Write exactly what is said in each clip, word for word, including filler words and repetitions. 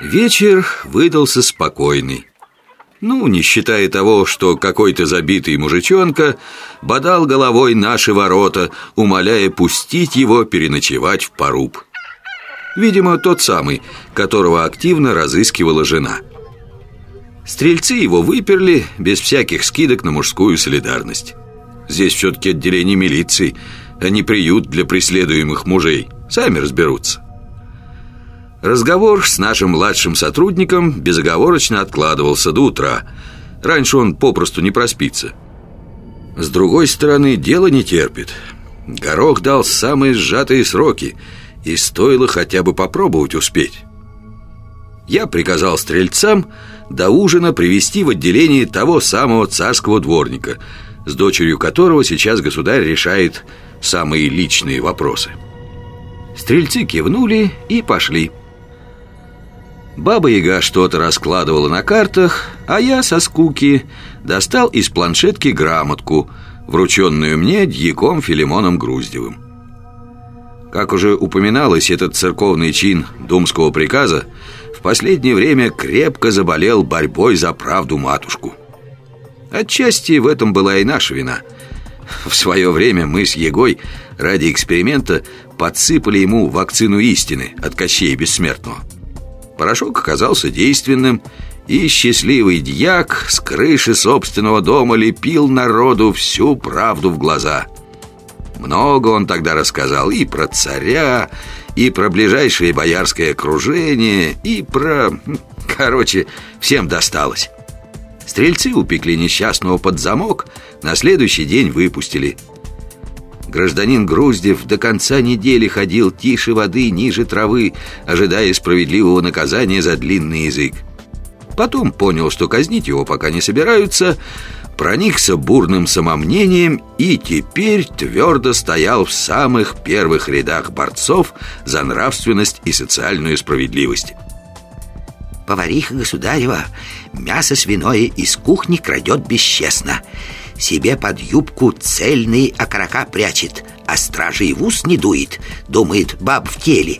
Вечер выдался спокойный. Ну, не считая того, что какой-то забитый мужичонка бодал головой наши ворота, умоляя пустить его переночевать в поруб. Видимо, тот самый, которого активно разыскивала жена. Стрельцы его выперли без всяких скидок на мужскую солидарность. Здесь все-таки отделение милиции, а не приют для преследуемых мужей. Сами разберутся. Разговор с нашим младшим сотрудником безоговорочно откладывался до утра. Раньше он попросту не проспится. С другой стороны, дело не терпит. Горох дал самые сжатые сроки, и стоило хотя бы попробовать успеть. Я приказал стрельцам до ужина привести в отделение того самого царского дворника, с дочерью которого сейчас государь решает самые личные вопросы. Стрельцы кивнули и пошли. Баба-яга что-то раскладывала на картах, а я со скуки достал из планшетки грамотку, врученную мне дьяком Филимоном Груздевым. Как уже упоминалось, этот церковный чин думского приказа в последнее время крепко заболел борьбой за правду-матушку. Отчасти в этом была и наша вина. В свое время мы с Егой ради эксперимента подсыпали ему вакцину истины от Кощея Бессмертного. Порошок оказался действенным, и счастливый дьяк с крыши собственного дома лепил народу всю правду в глаза. Много он тогда рассказал и про царя, и про ближайшее боярское окружение, и про... Короче, всем досталось. Стрельцы упекли несчастного под замок, на следующий день выпустили. Гражданин Груздев до конца недели ходил тише воды, ниже травы, ожидая справедливого наказания за длинный язык. Потом понял, что казнить его пока не собираются, проникся бурным самомнением и теперь твердо стоял в самых первых рядах борцов за нравственность и социальную справедливость. Повариха государева мясо свиное из кухни крадет бесчестно, себе под юбку цельные окорока прячет, а стражи и в ус не дует, думает, баб в теле.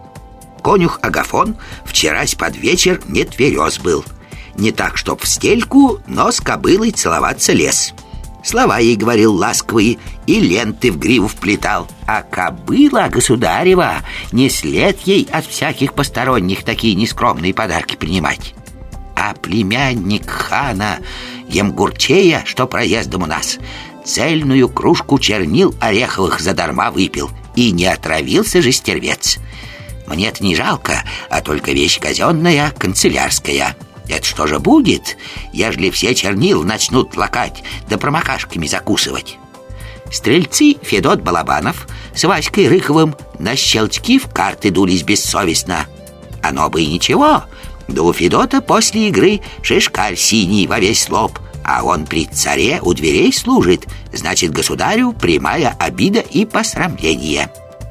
Конюх Агафон вчерась под вечер не тверез был. Не так, чтоб в стельку, но с кобылой целоваться лез. Слова ей говорил ласковые и ленты в гриву вплетал. А кобыла государева не след ей от всяких посторонних такие нескромные подарки принимать. А племянник хана Емгурчея, что проездом у нас, цельную кружку чернил ореховых задарма выпил, и не отравился же стервец. Мне-то не жалко, а только вещь казенная, канцелярская. Это что же будет, ежели все чернил начнут лакать да промокашками закусывать? Стрельцы Федот Балабанов с Васькой Рыховым на щелчки в карты дулись бессовестно. Оно бы и ничего, да у Федота после игры шишкарь синий во весь лоб, а он при царе у дверей служит, значит, государю прямая обида и посрамление.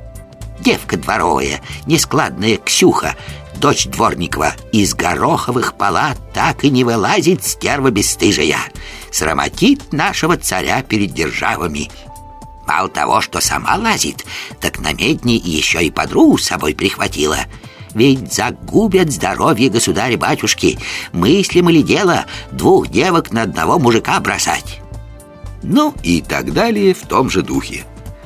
Девка дворовая, нескладная Ксюха, дочь Дворникова, из гороховых палат так и не вылазит, стерва бесстыжая. Срамотит нашего царя перед державами. Мало того, что сама лазит, так на медне еще и подругу с собой прихватила. Ведь загубят здоровье государя-батюшки. Мыслимо ли дело двух девок на одного мужика бросать? Ну и так далее в том же духе.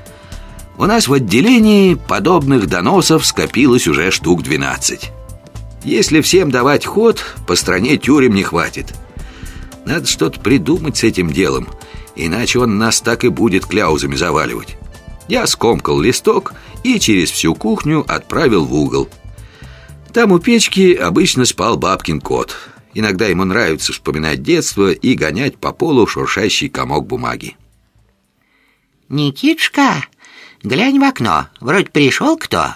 У нас в отделении подобных доносов скопилось уже штук двенадцать. Если всем давать ход, по стране тюрем не хватит. Надо что-то придумать с этим делом, иначе он нас так и будет кляузами заваливать. Я скомкал листок и через всю кухню отправил в угол. Там у печки обычно спал бабкин кот. Иногда ему нравится вспоминать детство и гонять по полу шуршащий комок бумаги. «Никитушка, глянь в окно, вроде пришел кто».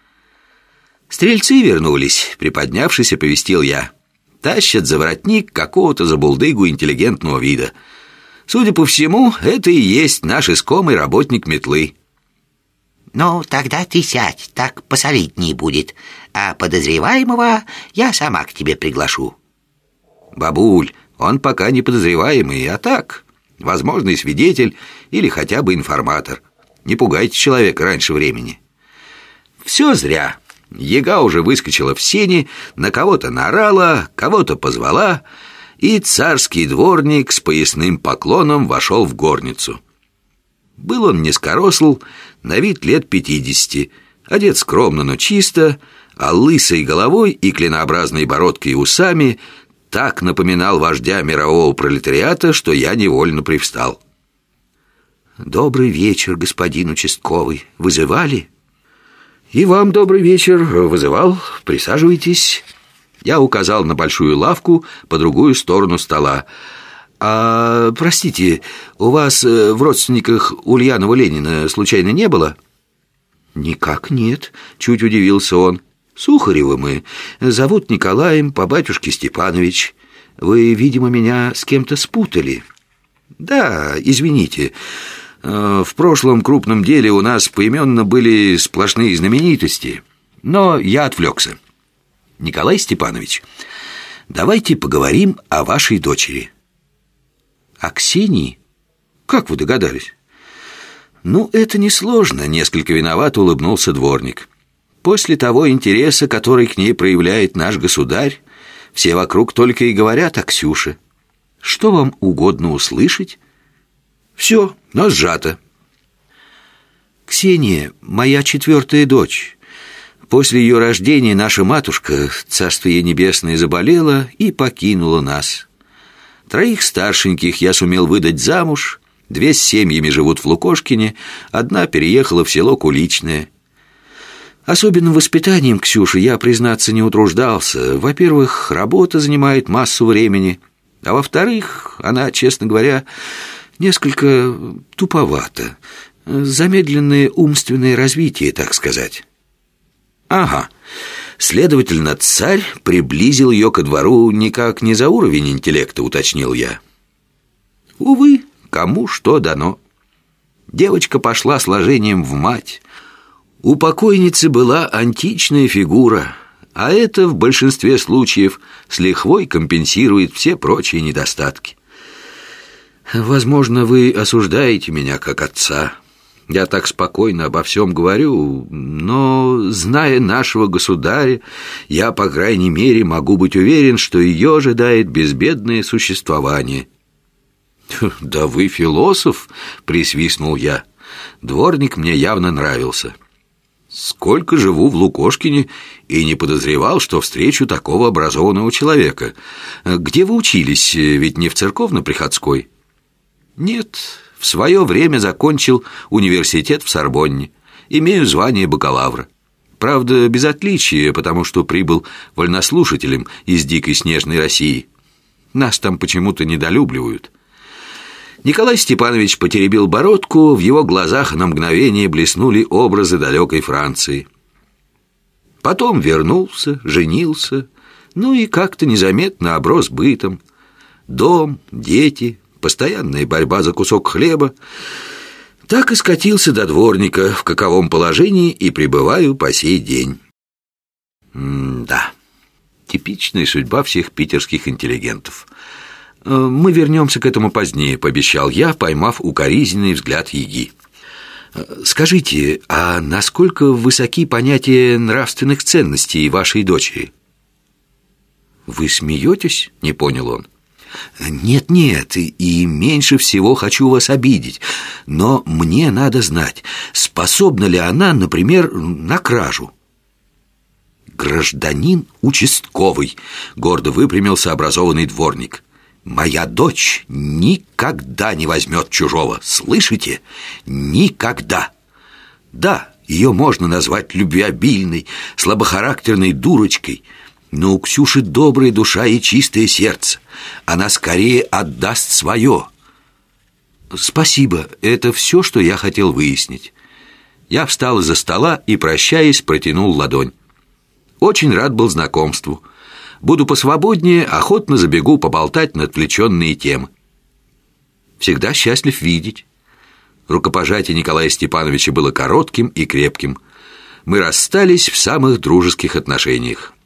Стрельцы вернулись, приподнявшись, оповестил я. Тащат за воротник какого-то забулдыгу интеллигентного вида. Судя по всему, это и есть наш искомый работник метлы. «Ну, тогда ты сядь, так посолидней будет. А подозреваемого я сама к тебе приглашу». «Бабуль, он пока не подозреваемый, а так, возможный свидетель или хотя бы информатор. Не пугайте человека раньше времени». «Все зря. Яга уже выскочила в сени, на кого-то наорала, кого-то позвала, и царский дворник с поясным поклоном вошел в горницу. Был он низкоросл, на вид лет пятидесяти, одет скромно, но чисто, а лысой головой и клинообразной бородкой и усами так напоминал вождя мирового пролетариата, что я невольно привстал. «Добрый вечер, господин участковый. Вызывали?» «И вам добрый вечер. Вызывал. Присаживайтесь». Я указал на большую лавку по другую сторону стола. «А, простите, у вас в родственниках Ульянова Ленина случайно не было?» «Никак нет», — чуть удивился он. «Сухаревы мы. Зовут Николаем, по батюшке Степанович. Вы, видимо, меня с кем-то спутали». «Да, извините. В прошлом крупном деле у нас поименно были сплошные знаменитости. Но я отвлекся. Николай Степанович, давайте поговорим о вашей дочери». «О Ксении? Как вы догадались?» «Ну, это несложно», — несколько виновато улыбнулся дворник. «После того интереса, который к ней проявляет наш государь, все вокруг только и говорят о Ксюше. Что вам угодно услышать?» «Все, но сжато». «Ксения — моя четвертая дочь. После ее рождения наша матушка, царство ей небесное, заболела и покинула нас. Троих старшеньких я сумел выдать замуж, две с семьями живут в Лукошкине, одна переехала в село Куличное. Особенным воспитанием Ксюши я, признаться, не утруждался. Во-первых, работа занимает массу времени, а во-вторых, она, честно говоря, несколько туповата. Замедленное умственное развитие, так сказать». «Ага. Следовательно, царь приблизил ее ко двору никак не за уровень интеллекта», — уточнил я. «Увы, кому что дано. Девочка пошла сложением в мать. У покойницы была античная фигура, а это в большинстве случаев с лихвой компенсирует все прочие недостатки. Возможно, вы осуждаете меня как отца. Я так спокойно обо всем говорю, но, зная нашего государя, я, по крайней мере, могу быть уверен, что ее ожидает безбедное существование». «Да вы философ», — присвистнул я. Дворник мне явно нравился. Сколько живу в Лукошкине и не подозревал, что встречу такого образованного человека. Где вы учились, ведь не в церковно-приходской?» «Нет, в свое время закончил университет в Сорбонне. Имею звание бакалавра. Правда, без отличия, потому что прибыл вольнослушателем из дикой снежной России. Нас там почему-то недолюбливают». Николай Степанович потеребил бородку, в его глазах на мгновение блеснули образы далекой Франции. Потом вернулся, женился, ну и как-то незаметно оброс бытом. Дом, дети, постоянная борьба за кусок хлеба. Так и скатился до дворника, в каковом положении и пребываю по сей день. М-да, типичная судьба всех питерских интеллигентов. «Мы вернемся к этому позднее», — пообещал я, поймав укоризненный взгляд Яги. «Скажите, а насколько высоки понятия нравственных ценностей вашей дочери?» «Вы смеетесь?» — не понял он. «Нет-нет, и, и меньше всего хочу вас обидеть, но мне надо знать, способна ли она, например, на кражу». «Гражданин участковый», — гордо выпрямился образованный дворник. «Моя дочь никогда не возьмет чужого, слышите? Никогда. Да, ее можно назвать любвеобильной, слабохарактерной дурочкой, но у Ксюши добрая душа и чистое сердце. Она скорее отдаст свое». «Спасибо, это все, что я хотел выяснить». Я встал из-за стола и, прощаясь, протянул ладонь. Очень рад был знакомству. Буду посвободнее, охотно забегу поболтать на отвлеченные темы. Всегда счастлив видеть. Рукопожатие Николая Степановича было коротким и крепким. Мы расстались в самых дружеских отношениях.